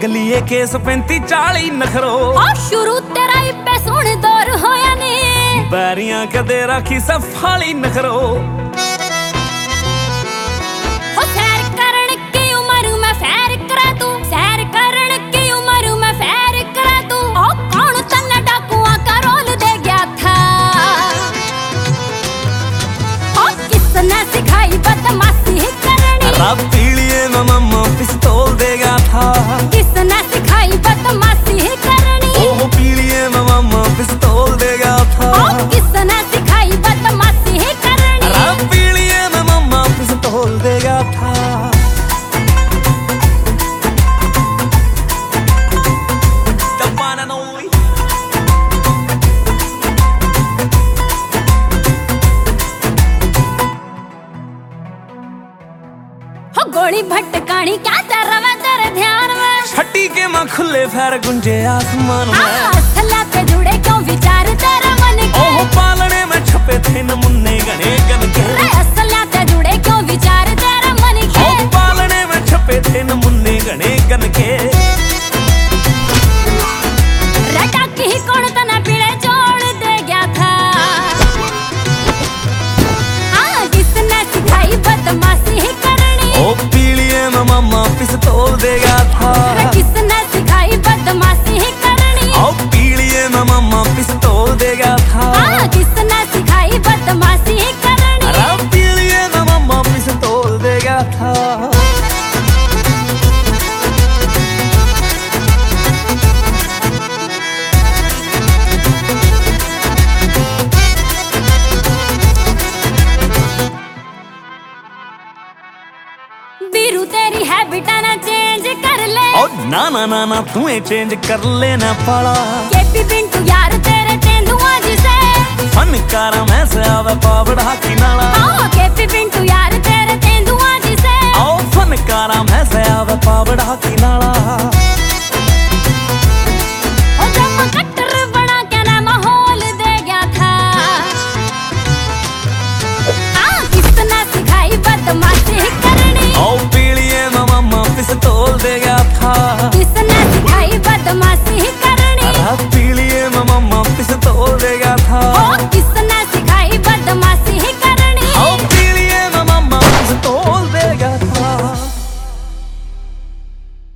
गलीए case 35-40 नखरो शुरू तेरा ही पे सुन दौर होया ने बैरियां कदे राखी सफाली नखरो सैर करण की उम्र में फैर करे तू सैर करण की उम्र में फैर करे तू कौन तन्ने डाकुआ का रोल दे गया था किसने सिखाई बदमाशी करनी रब पीलिए में मम्मा पिस्तौल देगा था किसने सिखाई बदमाशी करनी ओह पीलिए में मम्मा पिस्तौल देगा था किसने सिखाई बदमाशी करनी रब पीलिए में मम्मा पिस्तौल देगा था गोली भटकानी क्या चल रहा तेरे ध्यान में छठी के मां खुले फैर गुंजे आसमान में असला पे जुड़े क्यों विचार तेरे मन के ओह पालने में छपे थे नमुन्ने गने गन के असला पे जुड़े क्यों विचार तेरे मन के ओह पालने में छपे थे नमुन्ने गने गन के रटा की कौन तना पीड़े जोड़ दे गया था किसने सिखाई बदमाशी करनी ओ पीलिए में मम्मा पिस्तौल देगा था किसने सिखाई बदमाशी करनी ओ पीलिए में मम्मा पिस्तौल देगा था किसने सिखाई बदमाशी करनी रब पीलिए में मम्मा पिस्तौल देगा था बीरू तेरी हैबिट ना चेंज कर ले ओ ना ना ना ना तुम्हें चेंज कर लेना पड़ा केपी पिंटू यार तेरे तेंदुआ जिसे फनकारा मैं से आवे पावड़ा की नाला केपी पिंटू यार तेरे तेंदुआ जिसे ओ फनकारा मैं से आवे पावड़ा की नाला